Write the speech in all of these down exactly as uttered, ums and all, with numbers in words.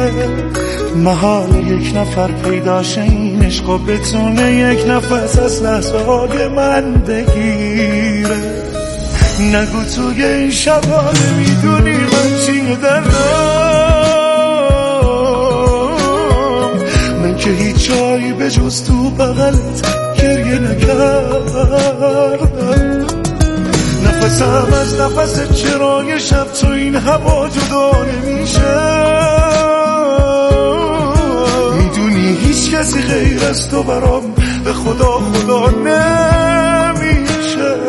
محال یک نفر پیداشه این عشقا بتونه یک نفس از لحظه های من بگیره. نگو توی این شبا نمیدونی من چیه دردم، من که هیچ جایی به جز تو بغلت گریه نکردم. نفسم از نفس چرای شب تو این هوا جدا نمیشه. میدونی هیچ کسی غیر از تو برام به خدا خدا نمیشه.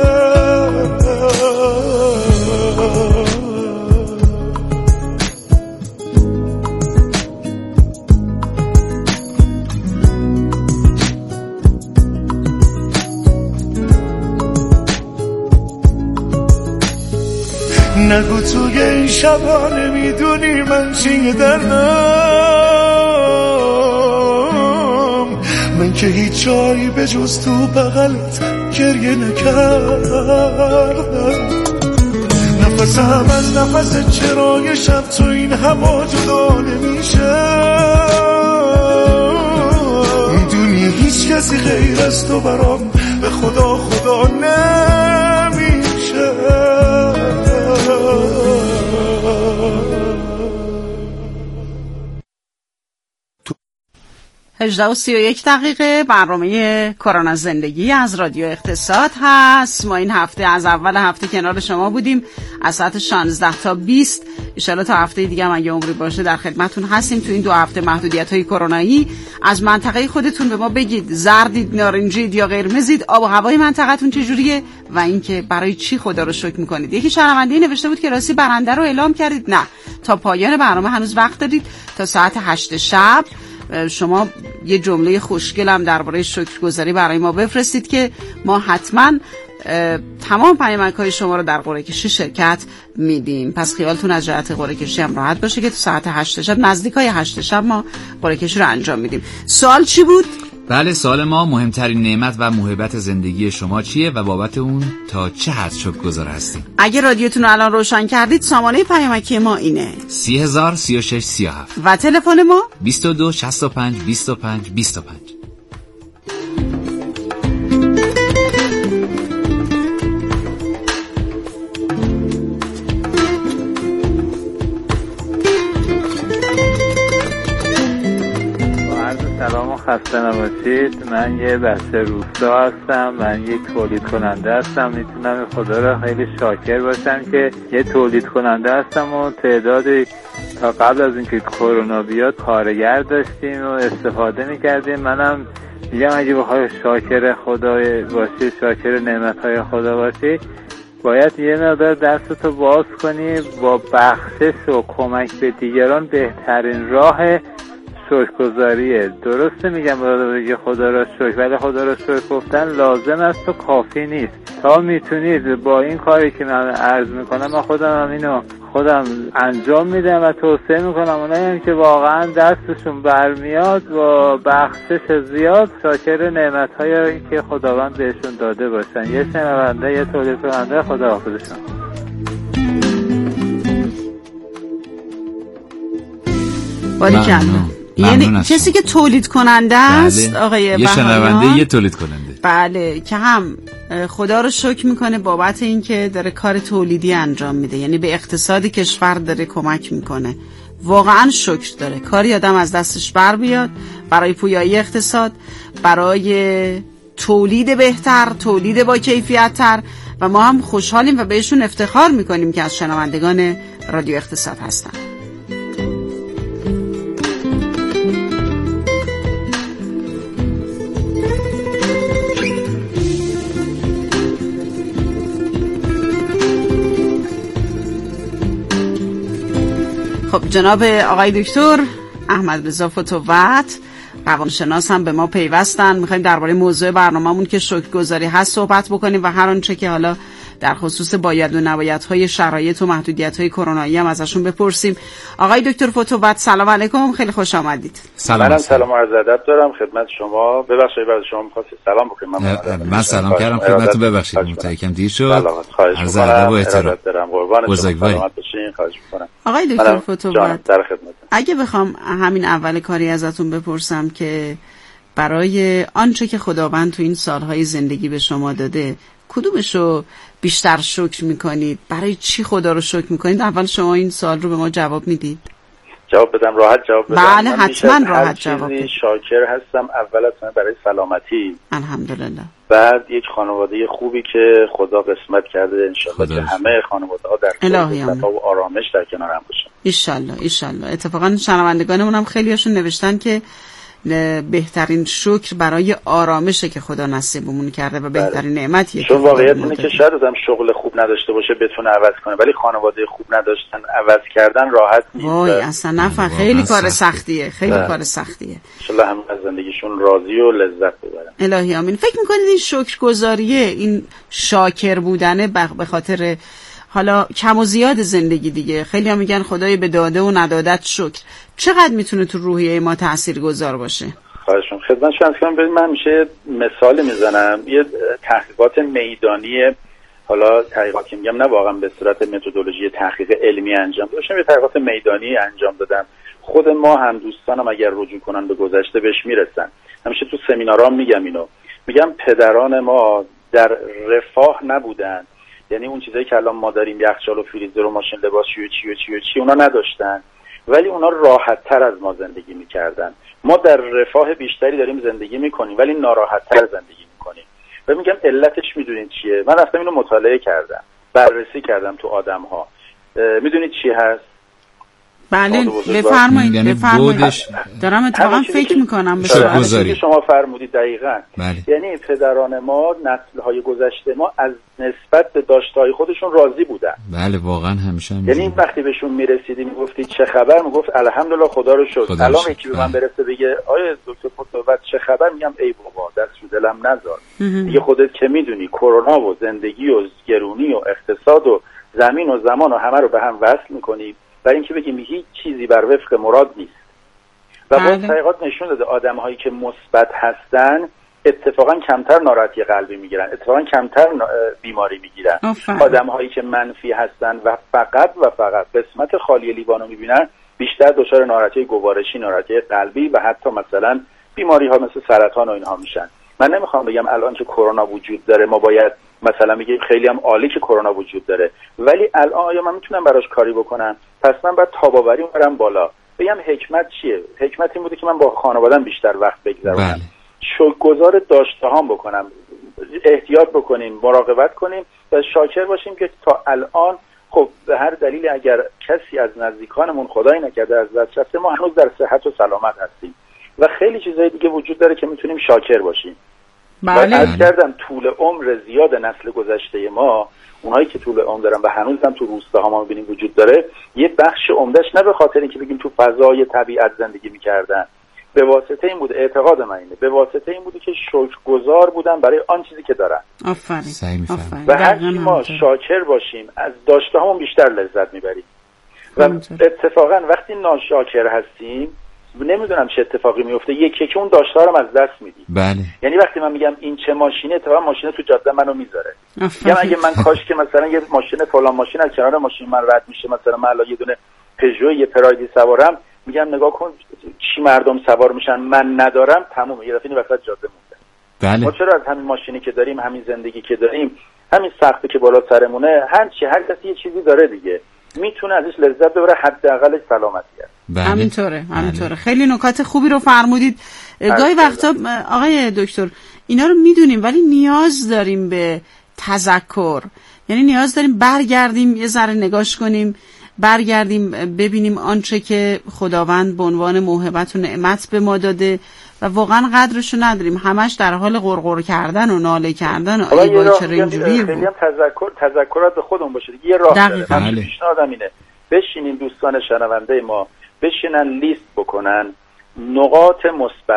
نگو توی این شبا نمیدونی من چیه دردم، من که هیچ جایی به جز تو بغلت گریه نکردم. نفسم از نفس چرای شب تو این هوا جدا نمیشه. میدونی هیچ کسی غیر از تو برام به خدا خدا نمیشه. هجده و سی و یک دقیقه برنامه کرونا زندگی از رادیو اقتصاد هست. ما این هفته از اول هفته کنار شما بودیم از ساعت شانزده تا بیست. انشالله تا هفته دیگه هم اگه عمری باشه در خدمتون هستیم. تو این دو هفته محدودیت های کرونایی از منطقه خودتون به ما بگید، زردید، نارنجید یا قرمزید، آب و هوای منطقتون چجوریه و اینکه برای چی خدا رو شکر میکنید. یکی شنونده نوشته بود که راستی برنده رو اعلام کردید. نه، تا پایان برنامه هنوز وقت دارید. تا ساعت هشت شب شما یه جمله خوشگل هم درباره شکرگزاری برای ما بفرستید که ما حتما تمام پیامک‌های شما رو در قرعه کشی شرکت میدیم. پس خیالتون از جهت قرعه کشی هم راحت باشه که تو ساعت هشت شب، نزدیکای هشت شب ما قرعه کشی رو انجام میدیم. سوال چی بود؟ بله، سوال ما مهمترین نعمت و موهبت زندگی شما چیه و بابت اون تا چه حد شکرگزار هستیم؟ اگه رادیوتون رو الان روشن کردید سامانه پیامکی ما اینه سی هزار سی و شش سی و هفت و تلفن ما بیست و دو شصت و پنج بیست و پنج بیست و پنج. سلام و خسته نباشید. من یه بچه روستا هستم، من یک تولید کننده هستم. میتونم خدا را خیلی شاکر باشم که یه تولید کننده هستم و تعدادی تا قبل از اینکه کرونا بیاد کارگر داشتیم و استفاده میکردیم. منم میگم اگه بخوای شاکر خدا باشی، شاکر نعمتهای خدا باشی، باید یه مقدار دستتو باز کنی. با بخشش و کمک به دیگران بهترین راه شکرگزاریه. درسته میگم بگه خدا را شکر، ولی خدا را شکر گفتن لازم است و کافی نیست. تا میتونید با این کاری که من عرض میکنم، من خودم هم اینو خودم انجام میدم و توصیه میکنم اونایی هم که واقعا دستشون برمیاد با بخشش زیاد شاکر نعمت‌هایی که خداوند بهشون داده باشن. یه شنونده، یه تولید کننده، خدا حافظشون. باریکلا. یعنی کسی که تولید کننده است، بله. آقای یه شنونده، یه تولید کننده، بله، که هم خدا رو شکر میکنه بابت این که داره کار تولیدی انجام میده، یعنی به اقتصاد کشور داره کمک میکنه. واقعا شکر داره. کاری آدم از دستش بر بیاد برای پویایی اقتصاد، برای تولید بهتر، تولید با کیفیت تر، و ما هم خوشحالیم و بهشون افتخار میکنیم که از شنوندگان رادیو اقتصاد هستن. خب جناب آقای دکتر احمد رضا فتووت، روانشناس، هم به ما پیوستن. میخوایم درباره موضوع برنامه‌مون که شکرگزاری هست صحبت بکنیم و هر آنچه که حالا در خصوص باید و نبایدهای شرایط و محدودیت‌های کرونایی هم ازشون بپرسیم. آقای دکتر فتوبت سلام علیکم، خیلی خوش آمدید. سلام. منم سلام و عرض ادب دارم خدمت شما. ببخشید بعد شما می‌خواستید سلام بکنم. من, من سلام کردم خدمتتون، ببخشید متأکدم دیر شد. عرض ادب و احترام دارم. قربان شما. سلامت باشین. خواهش می‌کنم. آقای دکتر فتوبت در خدمتتون. اگه بخوام همین اول کاری ازتون بپرسم که برای آنچه که خداوند تو این سالهای زندگی به شما داده کدومشو بیشتر شکر میکنید؟ برای چی خدا رو شکر میکنید؟ اول شما این سوال رو به ما جواب میدید. جواب بدم؟ راحت جواب بدم؟ بله حتما راحت جواب بدید. شاکر هستم اول از همه برای سلامتی، الحمدلله. بعد یک خانواده خوبی که خدا قسمت کرده، انشالله که همه خانواده ها در صفا و آرامش در کنار هم باشن. ایشالله ایشالله. اتفاقا شنوندگانمون هم خیلی هاشون نوشتن که بهترین شکر برای آرامشه که خدا نصیبمون کرده و بهترین نعمتیه. چون واقعیت اینه که شاید آدم شغل خوب نداشته باشه بتونه عوض کنه، ولی خانواده خوب نداشتن عوض کردن راحت نیست. وای اصلا نفهم، خیلی کار سختیه، خیلی ده. کار سختیه. ان شاءالله هم از زندگیشون راضی و لذت ببرن. الهی آمین. فکر می‌کنید این شکرگزاریه، این شاکر بودنه به خاطر حالا کم و زیاد زندگی دیگه، خیلی هم میگن خدای به داده و ندادت شکر، چقدر میتونه تو روحیه ما تاثیرگذار باشه؟ خواهشون خدمت شما کنم. ببین من میشه مثال میزنم، یه تحقیقات میدانی، حالا تحقیقات که میگم نه واقعا به صورت متدولوژی تحقیق علمی انجام دادم، یه تحقیقات میدانی انجام دادم. خود ما هم دوستانم اگر رجوع کنن به گذشته بهش میرسن. همیشه تو سمینارام میگم اینو، میگم پدران ما در رفاه نبودن، یعنی اون چیزایی که الان ما داریم، یخچال و فریزر و ماشین لباسشویی و چی و چی و چی، اونا نداشتن، ولی اونا راحت تر از ما زندگی میکردن. ما در رفاه بیشتری داریم زندگی میکنیم ولی ناراحت تر زندگی میکنیم. و میگم علتش میدونید چیه؟ من رفتم اینو مطالعه کردم، بررسی کردم تو آدم ها. میدونید چی هست؟ بله بفرمایید بفرمایید. دارم اتفاقا فکر میکنم به شکرگزاری که شما فرمودید دقیقاً. یعنی پدران ما، نسل‌های گذشته ما از نسبت به داشته‌های خودشون راضی بودن. بله واقعا همیشه هم یعنی وقتی بهشون میرسیدیم میگفتید چه خبر، میگفت الحمدلله خدا رو شکر. الان یکی به من برسه بگه آیه دکتر فتوبت چه خبر، میگم ای بابا دست رو دلم نذار دیگه، خودت که میدونی کرونا و زندگی و گرونی و اقتصاد و زمین و زمان و همه رو به هم وصل میکنی، برای اینکه بگیم هیچ چیزی بر وفق مراد نیست. و باز تحقیقات نشون داده آدم هایی که مثبت هستن اتفاقا کمتر ناراحتی قلبی میگیرن، اتفاقا کمتر بیماری میگیرن. آدم هایی که منفی هستن و فقط و فقط قسمت خالی لیوانو میبینن بیشتر دچار ناراحتی گوارشی، ناراحتی قلبی و حتی مثلا بیماری ها مثل سرطان و اینها میشن. من نمیخوام بگم الان که کرونا وجود داره ما باید مثلا میگیم خیلی هم عالی که کرونا وجود داره، ولی الان آیا من میتونم براش کاری بکنم؟ پس من باید تاباوری برم بالا، بگم حکمت چیه؟ حکمت این بوده که من با خانواده‌ام بیشتر وقت بگذرونم، شکرگزار داشته هام بکنم، احتیاط بکنیم، مراقبت کنیم و شاکر باشیم که تا الان خب به هر دلیلی اگر کسی از نزدیکانمون خدای نکرده از دست رفته، ما هنوز در صحت و سلامت هستیم و خیلی چیزای دیگه وجود داره که میتونیم شاکر باشیم. بله. از کردم طول عمر زیاد نسل گذشته ما، اونایی که طول عمر دارن و هنوز هم تو روستاها ما می‌بینیم وجود داره، یه بخش عمدهش نه به خاطر اینکه بگیم تو فضای طبیعت زندگی می‌کردن، به واسطه این بود، اعتقاد من اینه، به واسطه این بوده که شکرگزار بودن برای آن چیزی که دارن. آفرین. و هر چی ما شاکر باشیم از داشته‌هامون بیشتر لذت می‌بریم. و اتفاقا وقتی ناشاکر هستیم نمیدونم چه اتفاقی میفته، یکی که اون داشته رو از دست میدی. بله. یعنی وقتی من میگم این چه ماشینه، اتفاقا ماشینه تو جاده منو میذاره. یعنی اگه من کاش که مثلا یه ماشین فلان ماشین از کنار ماشین من رد میشه، مثلا من الان یه دونه پژو یه پرایدی سوارم، میگم نگاه کن چی مردم سوار میشن من ندارم، تمومه، یه دفعه این وسط جاده مونده. بله. ما چرا از همین ماشینی که داریم، همین زندگی که داریم، همین سقفی که بالا سرمونه، هر چی هر کسی یه چیزی داره دیگه، میتونه ازش لذت ببره، حداقلش سلامتی هست. بله. همینطوره همینطوره. بله. خیلی نکات خوبی رو فرمودید. گاهی وقتا آقای دکتر اینا رو میدونیم ولی نیاز داریم به تذکر، یعنی نیاز داریم برگردیم یه ذره نگاش کنیم، برگردیم ببینیم آنچه که خداوند به عنوان موهبت و نعمت به ما داده و واقعا قدرشو نداریم، همش در حال غرغر کردن و ناله کردن و ای وای چرا اینجوریه. خیلی هم تذکر تذکرات به خودمون باشه. یه راه پیشنهادم اینه، بشینین دوستان شنونده ما بشینن لیست بکنن نقاط مثبت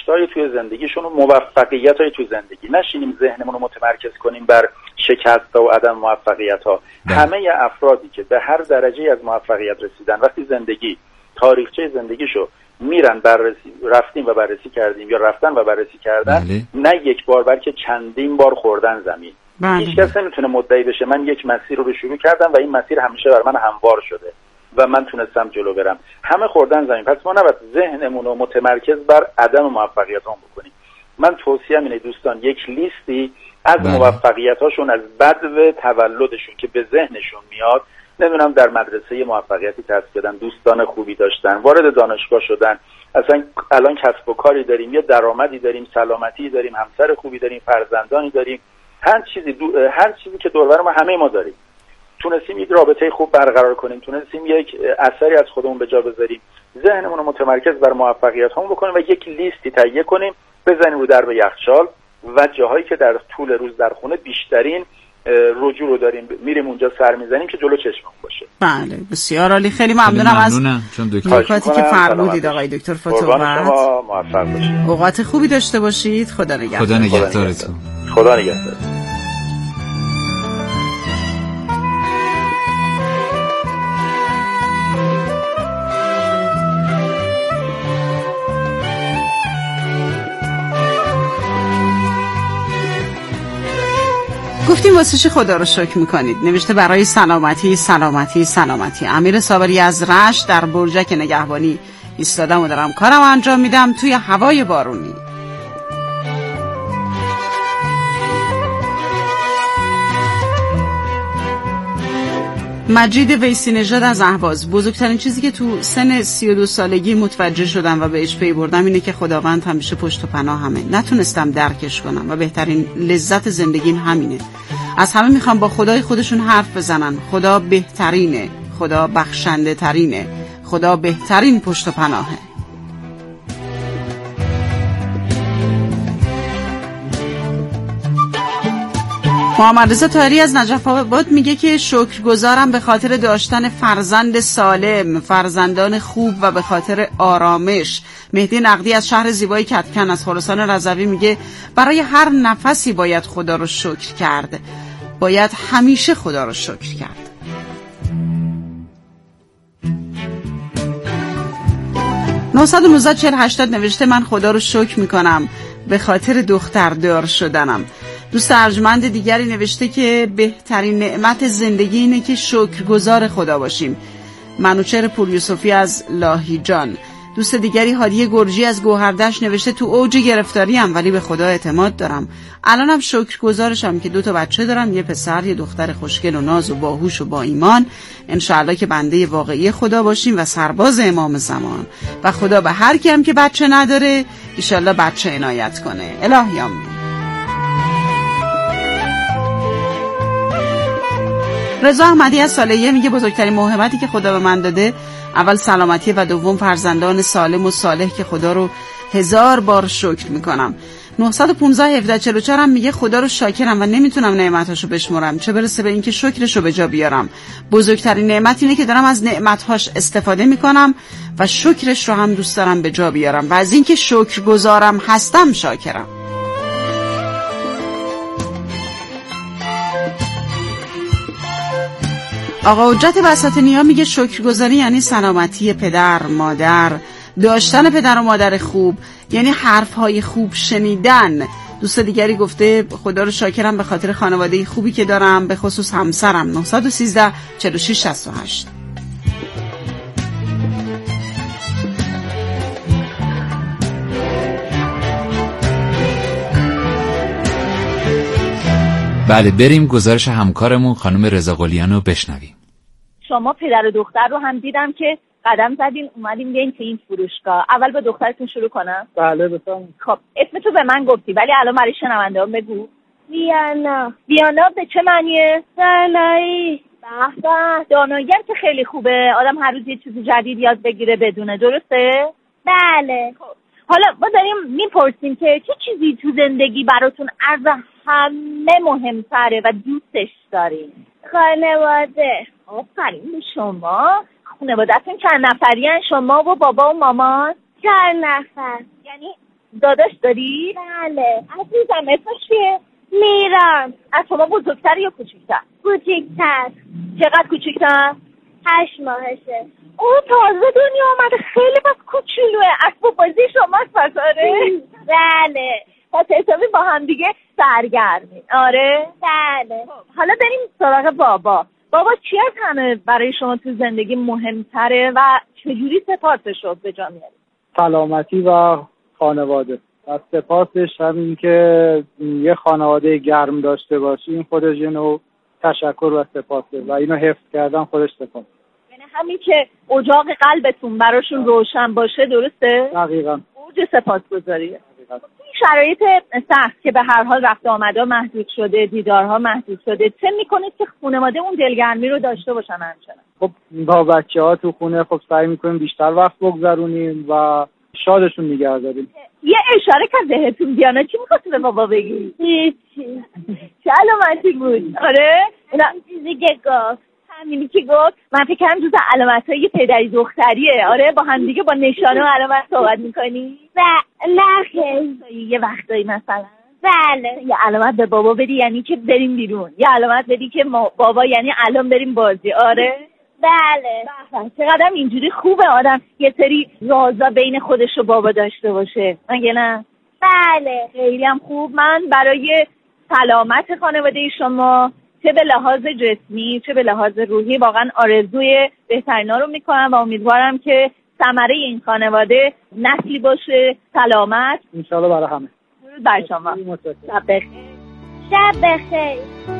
رشدهای توی زندگیشون و موفقیت‌های توی زندگی. نشینیم ذهنمون رو متمرکز کنیم بر شکست‌ها و عدم موفقیت‌ها. همه افرادی که به هر درجه از موفقیت رسیدن، وقتی زندگی تاریخچه زندگیشو میرن بررسی رفتیم و بررسی کردیم یا رفتن و بررسی کردن، بله. نه یک بار بلکه چندین بار خوردن زمین. بله. هیچ کس نمیتونه مدعی بشه من یک مسیر رو شروع کردم و این مسیر همیشه بر من هموار شده و من تونستم جلو برم. همه خوردن زمین. پس ما نباید ذهنمون رو متمرکز بر عدم موفقیت‌ها بکنیم. من توصیه‌ام اینه دوستان یک لیستی از بله. موفقیت‌هاشون، از بدو تولدشون که به ذهنشون میاد، نمیدونم در مدرسه موفقیتی کسب کردن، دوستان خوبی داشتن، وارد دانشگاه شدن، اصلا الان کسب و کاری داریم، یه درآمدی داریم، سلامتی داریم، همسر خوبی داریم، فرزندانی داریم، هر چیزی دو... هر چیزی که دور و بر ما همه ما داریم. تونستیم یک رابطه خوب برقرار کنیم، تونستیم یک اثری از خودمون به جا بذاریم، ذهنمون رو متمرکز بر موفقیت هامون بکنیم و یک لیستی تهیه کنیم، بزنیم رو درب یخچال و جاهایی که در طول روز در خونه بیشترین رجوع رو داریم میریم اونجا سر میزنیم که جلو چشممون باشه. بله بسیار عالی. خیلی ممنونم از نکاتی که فرمودید آقای دکتر فتوحات. شما موفق باشید. اوقات خوبی داشته باشید. خدا نگهدار. خدا نگهدارتون. خدا نگهدار. گفتیم واسه چی خدا رو شکر میکنید؟ نوشته برای سلامتی سلامتی سلامتی. امیر صابری از رشت در برجک نگهبانی ایستادم و دارم کارم انجام میدم توی هوای بارونی. مجید ویسی نژاد از اهواز: بزرگترین چیزی که تو سن سی و دو سالگی متوجه شدم و بهش پی بردم اینه که خداوند همیشه پشت و پناه همه. نتونستم درکش کنم و بهترین لذت زندگیم همینه. از همه میخوام با خدای خودشون حرف بزنن. خدا بهترینه، خدا بخشنده ترینه، خدا بهترین پشت و پناهه. محمد رضا طاهری از نجف آباد میگه که شکرگزارم به خاطر داشتن فرزند سالم، فرزندان خوب و به خاطر آرامش. مهدی نقدی از شهر زیبای کتکن از خراسان رضوی میگه برای هر نفسی باید خدا رو شکر کرد، باید همیشه خدا رو شکر کرد. نه یک نه چهل هشتاد نوشته من خدا رو شکر میکنم به خاطر دختردار شدنم. دوست ارجمند دیگری نوشته که بهترین نعمت زندگی اینه که شکرگزار خدا باشیم. منوچهر پور یوسفی از لاهیجان. دوست دیگری هادیه گرجی از گوهردشت نوشته تو اوج گرفتاری ام ولی به خدا اعتماد دارم. الانم شکرگزارشم که دو تا بچه دارم، یه پسر یه دختر خوشگل و ناز و باهوش و با ایمان. انشاءالله که بنده واقعی خدا باشیم و سرباز امام زمان و خدا به هر کی هم که بچه نداره انشاءالله بچه عنایت کنه. الهی آمین. رضا احمدی از صالحیه میگه بزرگترین موهبتی که خدا به من داده اول سلامتی و دوم فرزندان سالم و صالح که خدا رو هزار بار شکر میکنم. نه یک پنج هفده چهل و چهار هم میگه خدا رو شاکرم و نمیتونم نعمتاشو بشمرم، چه برسه به اینکه شکرشو به جا بیارم. بزرگترین نعمت اینه که دارم از نعمتهاش استفاده میکنم و شکرش رو هم دوست دارم به جا بیارم و از اینکه شکرگزارم هستم شاکرم. آقا حجت بساطنی ها میگه شکرگزاری یعنی سلامتی پدر، مادر، داشتن پدر و مادر خوب، یعنی حرفهای خوب شنیدن. دوست دیگری گفته خدا رو شاکرم به خاطر خانواده خوبی که دارم، به خصوص همسرم. نه یک سه چهار و شش شصت و هشت. بله بریم گزارش همکارمون خانم رضا قلیان رو بشنویم. شما پدر و دختر رو هم دیدم که قدم زدین اومدیم بیاین تو این فروشگاه. اول با دخترتون شروع کنم؟ بله بفرمایید. خب اسم تو به من گفتی ولی الان برای شنونده‌ها بگو. دیانا. دیانا به چه معنیه؟ دانایی. به به، دانایی‌ام که خیلی خوبه، آدم هر روز یه چیز جدید یاد بگیره بدونه، درسته؟ بله. خب حالا ما داریم میپرسیم که چه چیزی تو زندگی براتون از همه مهمتره و دوستش دارین؟ خانواده. آفرین به شما. خانواده‌تون چند نفرین شما و بابا و مامان؟ چهار نفر. یعنی داداش داری؟ بله. عزیزم اسمش چیه؟ میران. از شما بزرگتر یا کوچیکتر؟ کوچیکتر. چقدر کوچیکتر؟ هشت ماهشه. او تازه دنیا آمده، خیلی پس کوچولوه. اسباب بازی شماست پس؟ آره. بله. پس حسابی با هم دیگه سرگرمی. آره؟ بله. حالا بریم سراغ بابا. بابا چی از همه برای شما تو زندگی مهمتره و چجوری سپاسش رو به جا میاری؟ سلامتی و خانواده. از سپاسش همین که یه خانواده گرم داشته باشیم خودش یه نوع تشکر و سپاسه و اینو حفظ کردن خودش سپاس. یعنی همین که اجاق قلبتون براشون روشن باشه، درسته؟ دقیقاً. اوج سپاسگزاریه. این شرایط سخت که به هر حال رفت آمده محدود شده، دیدارها محدود شده، چه میکنید که خانواده اون دلگرمی رو داشته باشن همچنان؟ خب با بچه ها تو خونه خب سعی میکنیم بیشتر وقت بگذرونیم و شادشون نگه داریم. یه اشاره که ذهنتون بیانه چی میخواستی به بابا بگی؟ هیچی. چه علامتی بود؟ آره؟ این چیزی که گفت. همینی که گفت. من فکر کنم جز علامت‌های پدری دختریه. آره با هم دیگه با نشانه و علامت صحبت میکنی؟ و نه خیلی. یه وقتایی مثلا بله. یه علامت به بابا بدی یعنی که بریم بیرون، یه علامت بدی که ما بابا یعنی الان بریم بازی. آره؟ بله. چقدر اینجوری خوبه آدم یه سری رازا بین خودش و بابا داشته باشه، مگه نه؟ بله. خیلی هم خوب. من برای سلامت خانواده شما چه به لحاظ جسمی چه به لحاظ روحی واقعا آرزوی بهترینا رو میکنم و امیدوارم که ثمره این خانواده نسلی باشه سلامت انشالله برای همه. درود بر شما. شب بخیر. شب بخیر.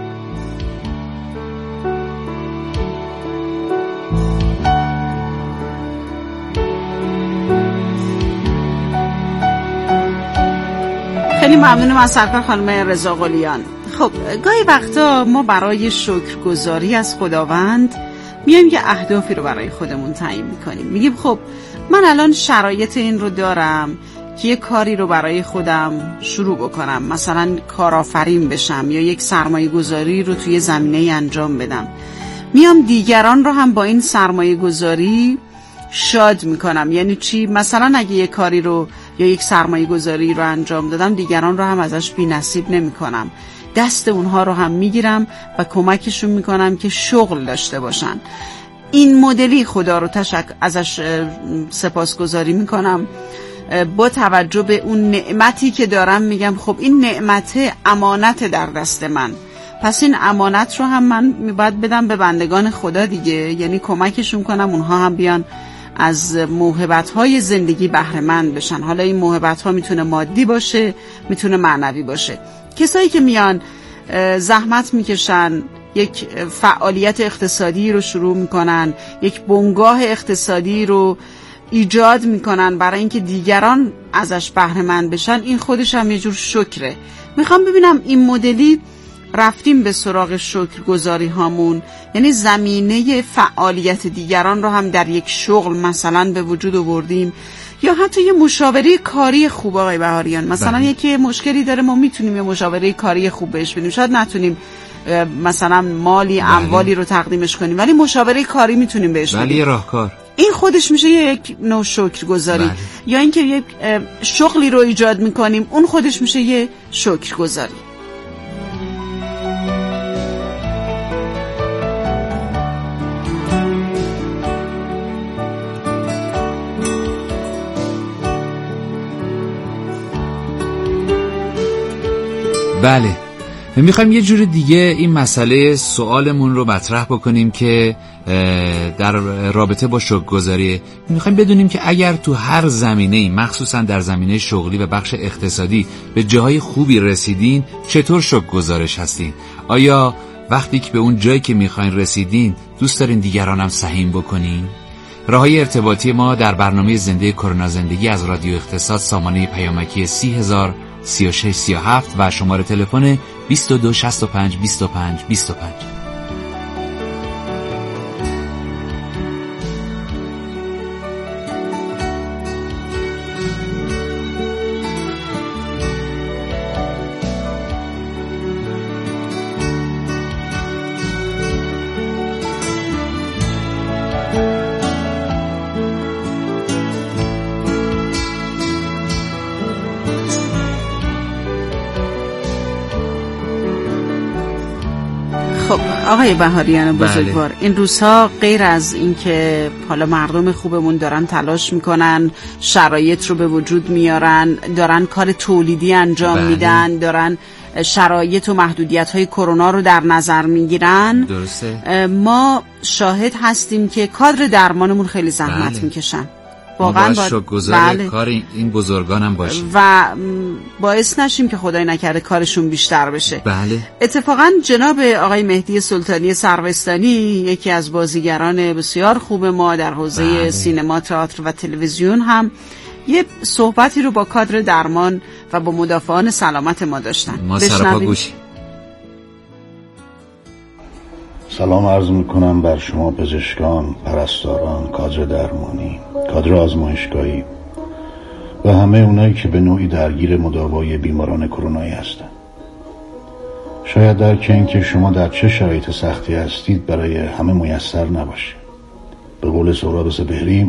خیلی ممنونم از سرکار خانم رضا قلیان. خب گاهی وقتا ما برای شکرگزاری از خداوند میایم یه اهدافی رو برای خودمون تعیین میکنیم. میگیم خب من الان شرایط این رو دارم که یه کاری رو برای خودم شروع بکنم، مثلا کارآفرین بشم یا یک سرمایه گذاری رو توی زمینه انجام بدم. میام دیگران رو هم با این سرمایه گذاری شاد میکنم. یعنی چی؟ مثلا اگه یه کاری رو یا یک سرمایه گذاری رو انجام دادم دیگران رو هم ازش بی نصیب نمی کنم، دست اونها رو هم میگیرم و کمکشون میکنم که شغل داشته باشن. این مدلی خدا رو تشک ازش سپاسگزاری میکنم. با توجه به اون نعمتی که دارم میگم خب این نعمت امانت در دست من، پس این امانت رو هم من باید بدم به بندگان خدا دیگه. یعنی کمکشون کنم اونها هم بیان از موهبت‌های زندگی بهره مند بشن. حالا این موهبت‌ها میتونه مادی باشه، میتونه معنوی باشه. کسایی که میان زحمت میکشن، یک فعالیت اقتصادی رو شروع میکنن، یک بنگاه اقتصادی رو ایجاد میکنن برای اینکه دیگران ازش بهره مند بشن، این خودش هم یه جور شکره. میخوام ببینم این مدلی رفتیم به سراغ شکرگزاری هامون، یعنی زمینه فعالیت دیگران رو هم در یک شغل مثلا به وجود آوردیم، یا حتی یه مشاوره کاری خوب. آقای بهاریان مثلا یکی مشکلی داره، ما میتونیم یه مشاوره کاری خوب بهش بدیم. شاید نتونیم مثلا مالی اموالی رو تقدیمش کنیم، ولی مشاوره کاری میتونیم بهش بدیم. ولی راهکار این خودش میشه یک نوع شکرگزاری. بله. یا اینکه یک شغلی رو ایجاد میکنیم، اون خودش میشه یه شکرگزاری. بله، میخوایم یه جور دیگه این مسئله سوالمون رو مطرح بکنیم که در رابطه با شکرگزاری میخوایم بدونیم که اگر تو هر زمینه‌ای، مخصوصا در زمینه شغلی و بخش اقتصادی، به جاهای خوبی رسیدین، چطور شکرگزارش هستین؟ آیا وقتی که به اون جایی که میخواین رسیدین دوست دارین دیگران هم سهیم بکنین؟ راههای ارتباطی ما در برنامه زنده کرونا زندگی از رادیو اقتصاد، سامانه پیامکی سی هزار سی و شش سی و هفت و شماره تلفن بیست و دو شصت و پنج بیست و پنج بیست و پنج. خب آقای بهاریان بزرگوار، بله. این روزها غیر از اینکه حالا مردم خوبمون دارن تلاش میکنن، شرایط رو به وجود میارن، دارن کار تولیدی انجام بله. میدن، دارن شرایط و محدودیت‌های کرونا رو در نظر میگیرن، درسته. ما شاهد هستیم که کادر درمانمون خیلی زحمت بله. میکشن. واقعا باید شکرگزار بله. کار این بزرگان هم باشیم و باعث نشیم که خدای نکرده کارشون بیشتر بشه. بله. اتفاقا جناب آقای مهدی سلطانی سروستانی، یکی از بازیگران بسیار خوب ما در حوزه بله. سینما، تئاتر و تلویزیون، هم یه صحبتی رو با کادر درمان و با مدافعان سلامت ما داشتن. ما سراپا گوشی. سلام عرض میکنم بر شما پزشکان، پرستاران، کادر درمانی، کادر آزمایشگاهی و همه اونایی که به نوعی درگیر مداوای بیماران کرونایی هستند. شاید درک این که شما در چه شرایط سختی هستید برای همه میسر نباشه. به قول سهراب سپهری،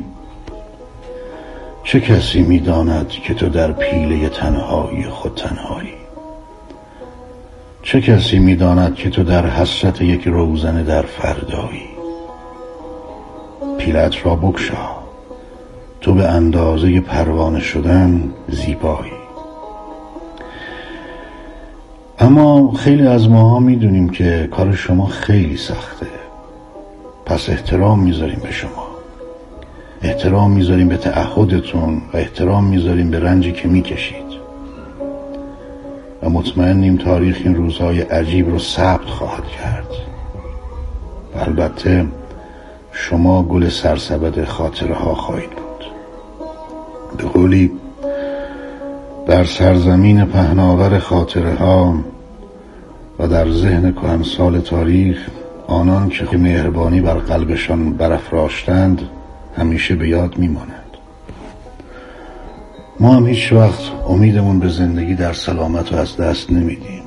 چه کسی میداند که تو در پیله تنهایی خود تنهایی؟ چه کسی میداند که تو در حسرت یک روزن در فردایی؟ پیلت را بگشا، تو به اندازه پروانه شدن زیبایی. اما خیلی از ماها میدونیم که کار شما خیلی سخته، پس احترام میذاریم به شما، احترام میذاریم به تعهدتون و احترام میذاریم به رنجی که میکشید و مطمئنیم تاریخ این روزهای عجیب رو ثبت خواهد کرد. و البته شما گل سرسبد خاطره ها خواهید بود. به قولی در سرزمین پهناور خاطره ها و در ذهن کهنسال تاریخ، آنان که مهربانی بر قلبشان برافراشتند همیشه به یاد میمانند. ما هم هیچ وقت امیدمون به زندگی در سلامت رو از دست نمیدیم.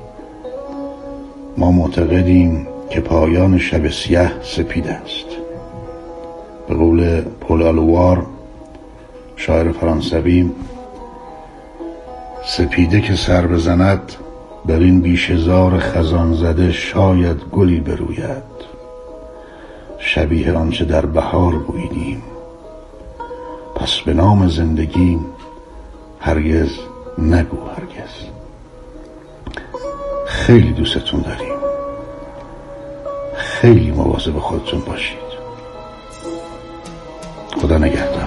ما معتقدیم که پایان شب سیاه سپید است. به قول پل آلوار، شاعر فرانسوی، سپیده که سر بزند در این بیشهزار خزان زده شاید گلی بروید، شبیه آنچه در بهار بویدیم. پس به نام زندگی هرگز نگو هرگز. خیلی دوستتون داریم. خیلی مواظب خودتون باشید. خدا نگهدار.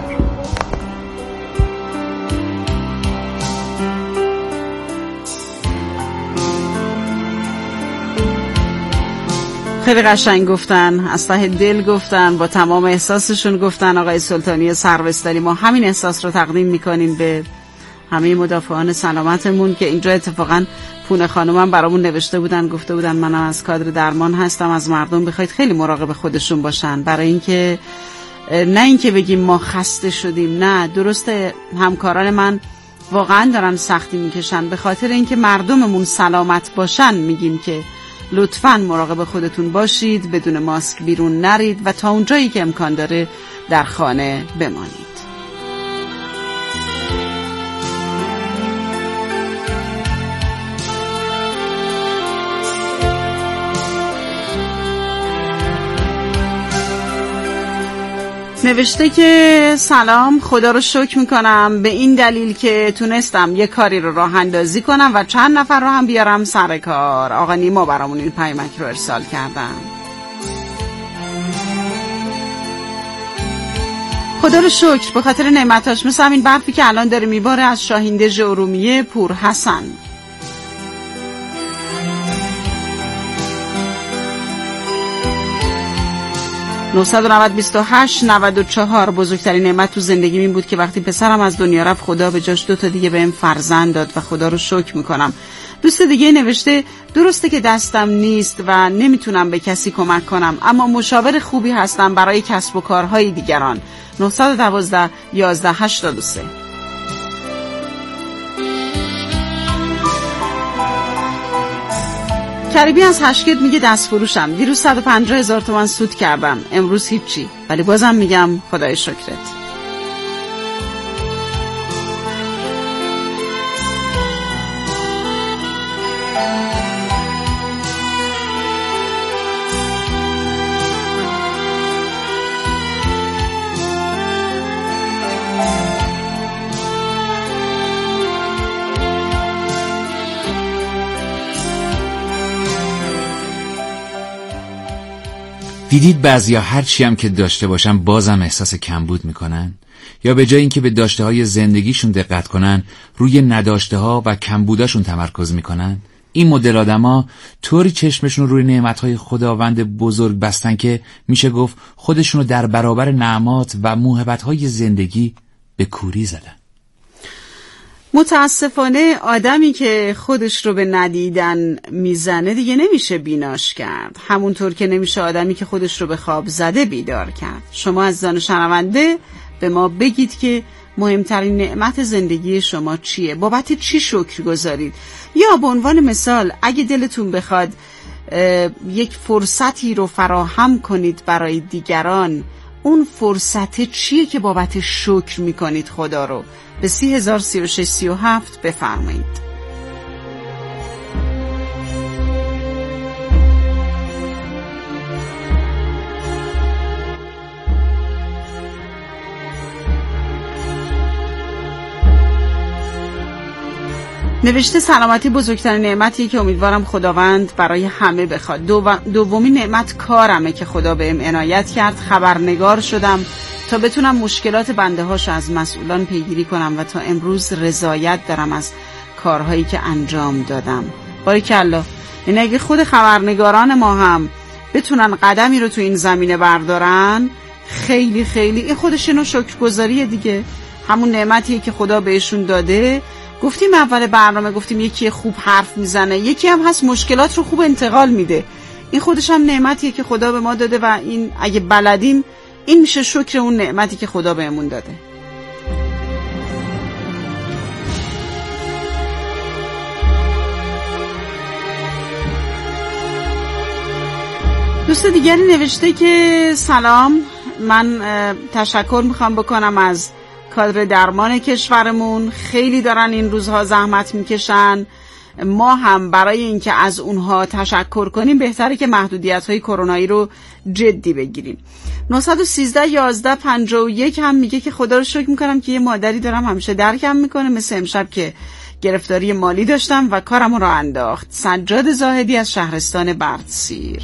خیلی قشنگ گفتن، از ته دل گفتن، با تمام احساسشون گفتن. آقای سلطانی سروستانی، ما همین احساس رو تقدیم میکنیم به همه مدافعان سلامتمون که اینجا اتفاقا پونه خانومم برامون نوشته بودن، گفته بودن منم از کادر درمان هستم، از مردم بخواید خیلی مراقب خودشون باشن، برای اینکه نه اینکه بگیم ما خسته شدیم، نه، درسته همکاران من واقعا دارن سختی میکشن، به خاطر اینکه مردممون سلامت باشن میگیم که لطفاً مراقب خودتون باشید، بدون ماسک بیرون نرید و تا اونجایی که امکان داره در خانه بمانید. نوشته که سلام، خدا رو شکر میکنم به این دلیل که تونستم یه کاری رو راه اندازی کنم و چند نفر رو هم بیارم سر کار. آقا نیما برامون این پیامک رو ارسال کردن. خدا رو شکر به خاطر نعمتاش، مثل همین برفی که الان داره میباره از شاهیندژ ارومیه پور حسن. نه نه نه بیست و هشت نود و چهار. بزرگترین نعمت تو زندگی این بود که وقتی پسرم از دنیا رفت خدا به جاش دو تا دیگه بهم فرزند داد و خدا رو شکر میکنم. دوست دیگه نوشته درسته که دستم نیست و نمیتونم به کسی کمک کنم، اما مشاور خوبی هستم برای کسب و کارهای دیگران. نه یک دو یازده هشتاد و سه. کریبی از هشگت میگه دست فروشم، دیروز صد و پنجاه هزار تومان سود کردم، امروز هیچی، ولی بازم میگم خدای شکرت. دیدید بعضیا هر چی هم که داشته باشن بازم احساس کمبود میکنن؟ یا به جای اینکه به داشته های زندگیشون دقت کنن روی نداشته ها و کمبوداشون تمرکز میکنن؟ این مدل آدما طوری چشمشون روی نعمتهای خداوند بزرگ بستن که میشه گفت خودشونو در برابر نعمات و موهبتهای زندگی به کوری زدن. متاسفانه آدمی که خودش رو به ندیدن میزنه دیگه نمیشه بیناش کرد، همونطور که نمیشه آدمی که خودش رو به خواب زده بیدار کرد. شما از زان شنونده به ما بگید که مهمترین نعمت زندگی شما چیه؟ بابت چی شکر گذارید؟ یا به عنوان مثال اگه دلتون بخواد یک فرصتی رو فراهم کنید برای دیگران، اون فرصت چیه که بابت شکر میکنید خدا رو؟ به سی هزار سی و شش سی و هفت بفرمایید. نوشته سلامتی بزرگترین نعمتیه که امیدوارم خداوند برای همه بخواد. دو دومین نعمت کارمه که خدا بهم عنایت کرد. خبرنگار شدم تا بتونم مشکلات بنده هاشو از مسئولان پیگیری کنم و تا امروز رضایت دارم از کارهایی که انجام دادم. باریکالله. یعنی اگه خود خبرنگاران ما هم بتونن قدمی رو تو این زمینه بردارن، خیلی خیلی این خودش نوع شکرگزاریه دیگه. همون نعمتیه که خدا بهشون داده. گفتیم اول برنامه، گفتیم یکی خوب حرف میزنه، یکی هم هست مشکلات رو خوب انتقال میده. این خودش هم نعمتیه که خدا به ما داده و این اگه بلدیم این میشه شکر اون نعمتی که خدا بهمون داده. دوست دیگری نوشته که سلام، من تشکر میخوام بکنم از کادر درمان کشورمون، خیلی دارن این روزها زحمت میکشن. ما هم برای اینکه از اونها تشکر کنیم بهتره که محدودیت‌های کرونایی رو جدی بگیریم. نه یک سه یازده پنجاه و یک هم میگه که خدا رو شکر میکنم که یه مادری دارم همیشه درکم میکنه، مثل امشب که گرفتاری مالی داشتم و کارم رو انداخت. سجاد زاهدی از شهرستان بردسیر.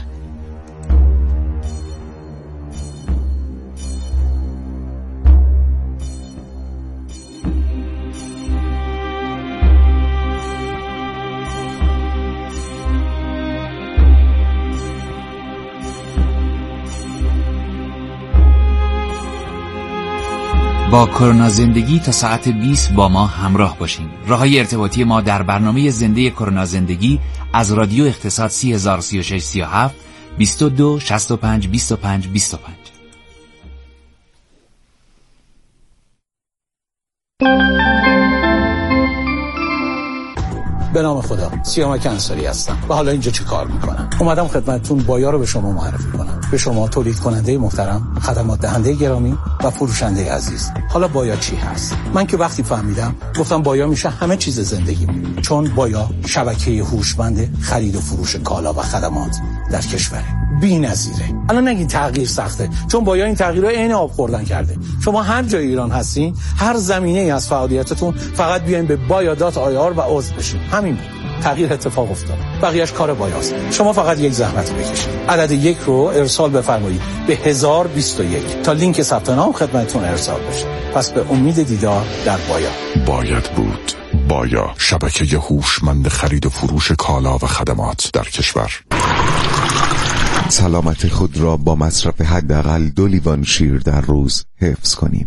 با کرونا زندگی تا ساعت بیست با ما همراه باشین. راههای ارتباطی ما در برنامه زنده کرونا زندگی از رادیو اقتصاد سی هزار سی و شش سی و هفت بیست و دو شصت و پنج بیست و پنج بیست و پنج. به نام خدا، سیامک انصاری هستم و حالا اینجا چه کار میکنم؟ اومدم خدمتتون بایا رو به شما معرفی کنم. به شما تولید کننده محترم، خدمات دهنده گرامی و فروشنده عزیز. حالا بایا چی هست؟ من که وقتی فهمیدم گفتم بایا میشه همه چیز زندگی، چون بایا شبکه هوشمند خرید و فروش کالا و خدمات در کشوره. بی‌نظیره. الان نگین تغییر سخته، چون بایا این تغییرها عین آب خوردن کرده. شما هر جای ایران هستین، هر زمینه‌ای از فعالیتتون، فقط بیاین به بایا دات آی آر و عضو بشین. همین بود. تغییر اتفاق افتاد. بقیه‌اش کار بایاست. شما فقط یک زحمت بکشید. عدد یک رو ارسال بفرمایید به هزار و بیست و یک تا لینک ثبت نام خدمتتون ارسال بشه. پس به امید دیدار در بایا. باید بود. بایا، شبکه هوشمند خرید و فروش کالا و خدمات در کشور. سلامت خود را با مصرف حداقل دو لیوان شیر در روز حفظ کنیم.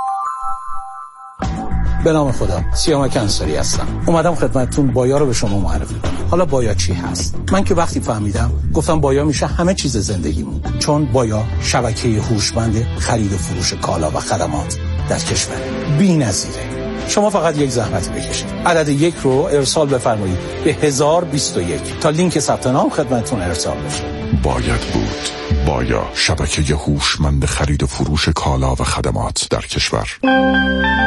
به نام خدا، سیامک انصاری هستم. اومدم خدمتتون بایا رو به شما معرفی کنم. حالا بایا چی هست؟ من که وقتی فهمیدم گفتم بایا میشه همه چیز زندگیمون، چون بایا شبکه هوشمند خرید و فروش کالا و خدمات در کشوره. بی‌نظیره. شما فقط یک زحمت بکشید. عدد یک رو ارسال بفرمایید به هزار و بیست و یک تا لینک ثبت نام خدمتتون ارسال بشه. باید بود. بایا، شبکه هوشمند خرید و فروش کالا و خدمات در کشور.